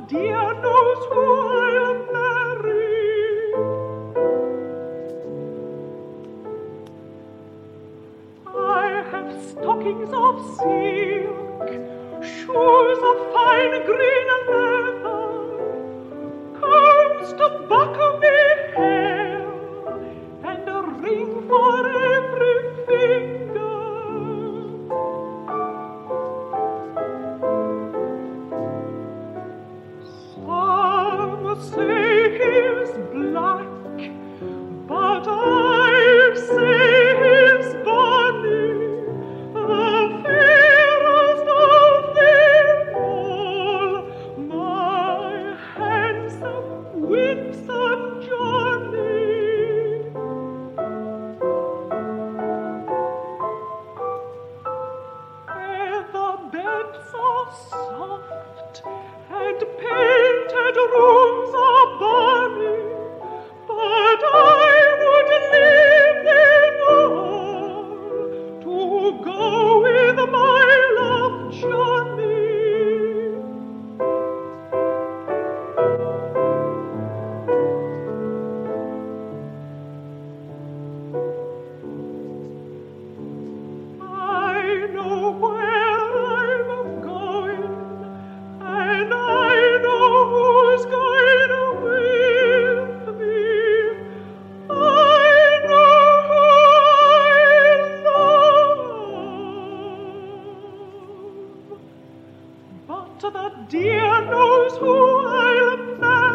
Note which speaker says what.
Speaker 1: dear knows who I'll marry. I have stockings of silk, shoes of fine green leather, combs to buckle me hair, and a ring for every finger. Some say he's black, but I say he's bonny, the fairest of them all, my handsome winsome Johnny. The beds are soft and painted rooms are bonny, but I would leave them all to go with my love Johnny. I know where I'm going, and I know who's going with me. I know who I love, but the dear knows who I'll marry.